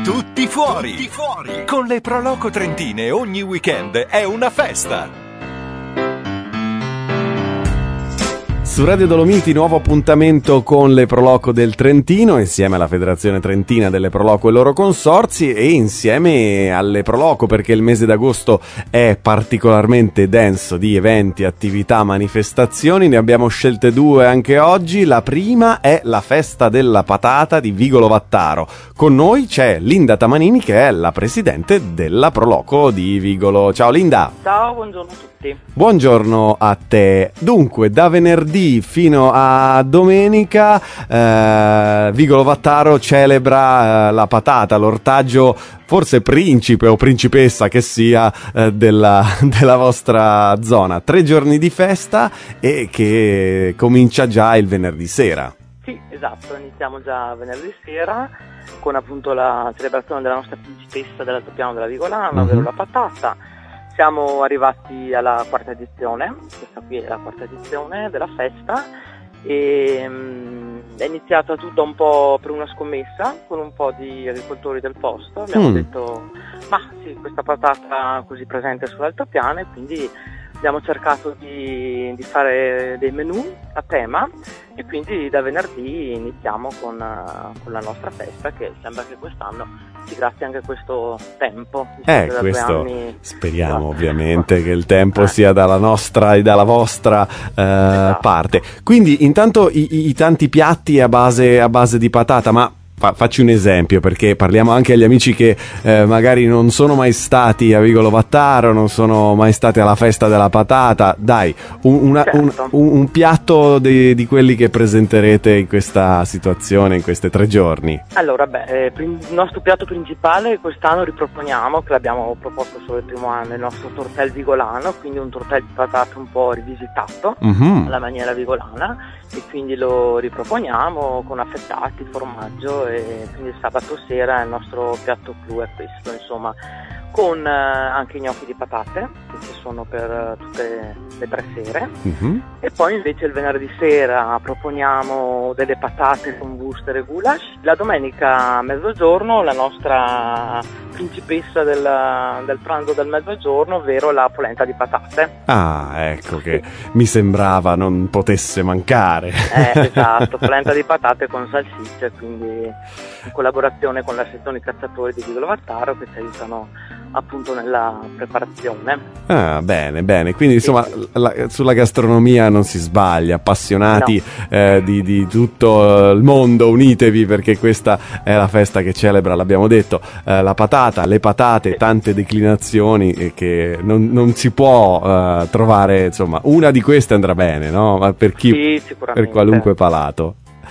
Tutti fuori. Tutti fuori. Con le Pro Loco Trentine ogni weekend è una festa. Su Radio Dolomiti nuovo appuntamento con le Pro Loco del Trentino insieme alla Federazione Trentina delle Pro Loco e loro consorzi e insieme alle Pro Loco, perché il mese d'agosto è particolarmente denso di eventi, attività, manifestazioni. Ne abbiamo scelte due anche oggi. La prima è la festa della patata di Vigolo Vattaro. Con noi c'è Linda Tamanini, che è la presidente della Pro Loco di Vigolo. Ciao Linda. Ciao, buongiorno a tutti. Buongiorno a te. Dunque, da venerdì fino a domenica Vigolo Vattaro celebra la patata, l'ortaggio forse principe o principessa che sia della vostra zona. 3 giorni di festa e che comincia già il venerdì sera. Sì, esatto, iniziamo già venerdì sera con appunto la celebrazione della nostra principessa dell'altopiano della Vigolana, ovvero la patata. Siamo arrivati alla 4ª edizione, questa qui è la 4ª edizione della festa e è iniziata tutta un po' per una scommessa con un po' di agricoltori del posto. Abbiamo detto, ma sì, questa patata così presente sull'altopiano, e quindi abbiamo cercato di fare dei menù a tema e quindi da venerdì iniziamo con la nostra festa, che sembra che quest'anno si grazia anche questo tempo. Questo speriamo ovviamente che il tempo sia dalla nostra e dalla vostra parte. Quindi intanto i tanti piatti a base di patata, ma facci un esempio, perché parliamo anche agli amici che magari non sono mai stati a Vigolo Vattaro, non sono mai stati alla festa della patata. Dai, un piatto di quelli che presenterete in questa situazione, in queste 3 giorni. Allora, il nostro piatto principale quest'anno riproponiamo, che l'abbiamo proposto solo il primo anno, il nostro tortel vigolano, quindi un tortel di patate un po' rivisitato alla maniera vigolana, e quindi lo riproponiamo con affettati, formaggio, e quindi il sabato sera il nostro piatto clou è questo, insomma, con anche gnocchi di patate che ci sono per tutte le 3 sere. E poi invece il venerdì sera proponiamo delle patate con wuster e goulash. La domenica a mezzogiorno la nostra principessa del pranzo del mezzogiorno, ovvero la polenta di patate. Ah, ecco, che mi sembrava non potesse mancare. Esatto, polenta di patate con salsicce, quindi in collaborazione con la sezione cacciatori di Vigolo Vattaro, che ci aiutano appunto nella preparazione. Ah, bene, quindi insomma sulla gastronomia non si sbaglia, appassionati di tutto il mondo, unitevi, perché questa è la festa che celebra, l'abbiamo detto, la patata, le patate, tante declinazioni, e che non si può trovare, insomma, una di queste andrà bene, no? Ma per chi, sì, sicuramente, per qualunque palato.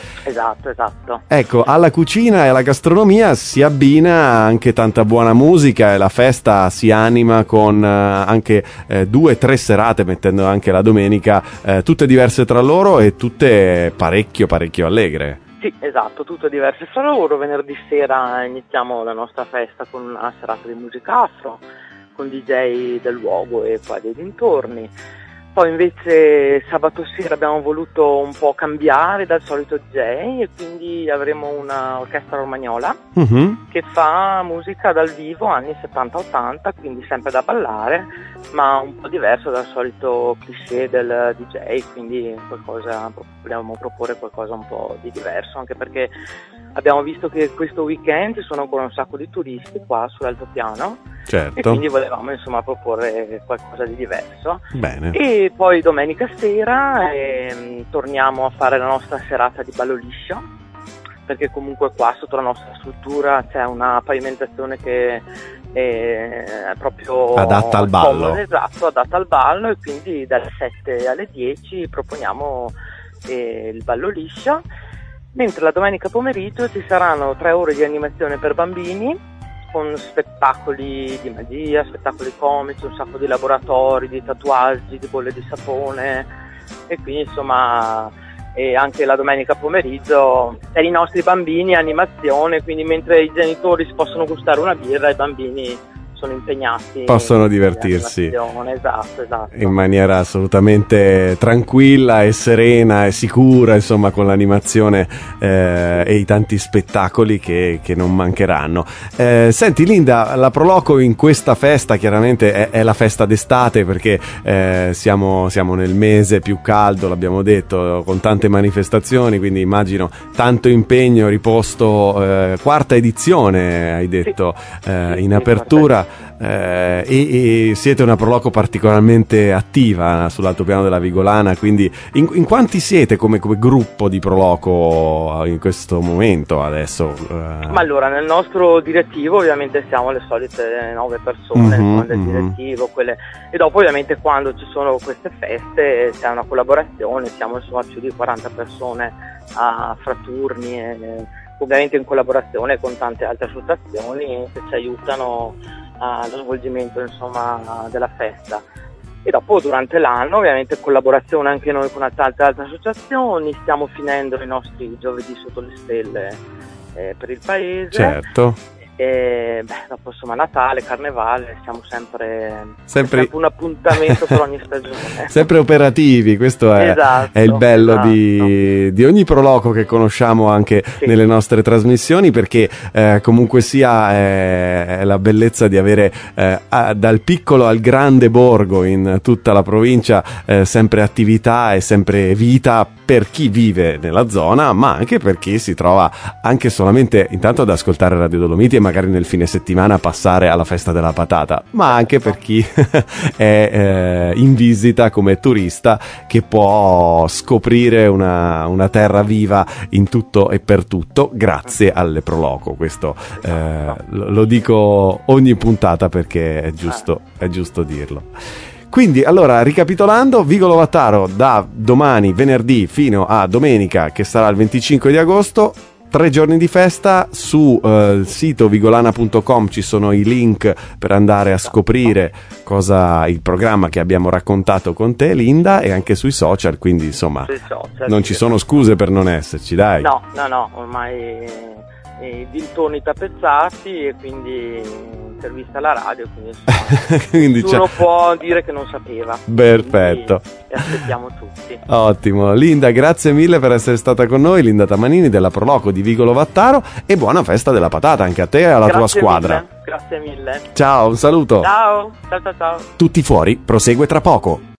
Esatto. Ecco, alla cucina e alla gastronomia si abbina anche tanta buona musica, e la festa si anima con anche 2-3 serate, mettendo anche la domenica, tutte diverse tra loro e tutte parecchio allegre. Sì, esatto, tutte diverse fra loro. Venerdì sera iniziamo la nostra festa con una serata di musica afro, con DJ del luogo e poi dei dintorni. Poi invece sabato sera abbiamo voluto un po' cambiare dal solito DJ, e quindi avremo una orchestra romagnola che fa musica dal vivo anni 70-80, quindi sempre da ballare, ma un po' diverso dal solito cliché del DJ, quindi vogliamo proporre qualcosa un po' di diverso, anche perché abbiamo visto che questo weekend ci sono ancora un sacco di turisti qua sull'altopiano. Certo. E quindi volevamo insomma proporre qualcosa di diverso. Bene. E poi domenica sera torniamo a fare la nostra serata di ballo liscio, perché comunque qua sotto la nostra struttura c'è una pavimentazione che è proprio adatta al ballo. Comoda, esatto, adatta al ballo, e quindi dalle 7 alle 10 proponiamo il ballo liscio, mentre la domenica pomeriggio ci saranno 3 ore di animazione per bambini, con spettacoli di magia, spettacoli comici, un sacco di laboratori, di tatuaggi, di bolle di sapone, e quindi insomma anche la domenica pomeriggio per i nostri bambini animazione, quindi mentre i genitori si possono gustare una birra, i bambini sono impegnati, possono divertirsi, esatto, in maniera assolutamente tranquilla e serena e sicura, insomma, con l'animazione e i tanti spettacoli che non mancheranno. Senti Linda, la Proloco in questa festa chiaramente è la festa d'estate, perché siamo nel mese più caldo, l'abbiamo detto, con tante manifestazioni, quindi immagino tanto impegno riposto. Quarta edizione hai detto, in apertura, e siete una Proloco particolarmente attiva sull'altopiano della Vigolana, quindi in quanti siete come gruppo di Proloco in questo momento adesso? Ma allora, nel nostro direttivo ovviamente siamo le solite 9 persone, del direttivo, e dopo ovviamente quando ci sono queste feste c'è una collaborazione, siamo insomma più di 40 persone a fraturni, ovviamente in collaborazione con tante altre associazioni che ci aiutano allo svolgimento insomma della festa. E dopo durante l'anno ovviamente collaborazione anche noi con tante altre associazioni, stiamo finendo i nostri giovedì sotto le stelle per il paese. Certo. E dopo insomma Natale, Carnevale, siamo sempre un appuntamento per ogni stagione. Sempre operativi, questo è il bello di ogni Proloco che conosciamo anche nelle nostre trasmissioni, perché comunque sia è la bellezza di avere dal piccolo al grande borgo in tutta la provincia sempre attività e sempre vita per chi vive nella zona, ma anche per chi si trova anche solamente intanto ad ascoltare Radio Dolomiti e magari nel fine settimana passare alla festa della patata, ma anche per chi è in visita come turista, che può scoprire una terra viva in tutto e per tutto grazie alle Proloco. Questo lo dico ogni puntata perché è giusto dirlo. Quindi, allora, ricapitolando, Vigolo Vattaro da domani, venerdì, fino a domenica, che sarà il 25 di agosto, 3 giorni di festa. Su sito vigolana.com ci sono i link per andare a scoprire il programma che abbiamo raccontato con te, Linda, e anche sui social, quindi insomma non ci sono scuse per non esserci, dai. No, ormai i dintoni tappezzati, e quindi intervista alla radio, quindi nessuno può dire che non sapeva. Perfetto. E aspettiamo tutti. Ottimo. Linda, grazie mille per essere stata con noi, Linda Tamanini della Proloco di Vigolo Vattaro, e buona festa della patata anche a te e alla tua squadra. Grazie mille. Ciao, un saluto. Ciao. Tutti fuori, prosegue tra poco.